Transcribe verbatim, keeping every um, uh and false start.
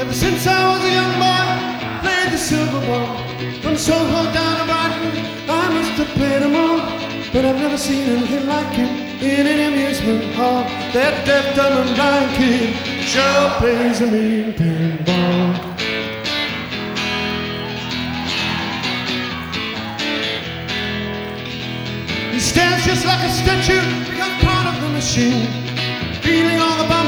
Ever since I was a young boy, played the silver ball. From Soho down to Brighton, I must have played them all. But I've never seen anything like it in an amusement hall. That deaf, dumb and blind kid sure plays a mean pinball. He stands just like a statue, becomes part of the machine, feeling all the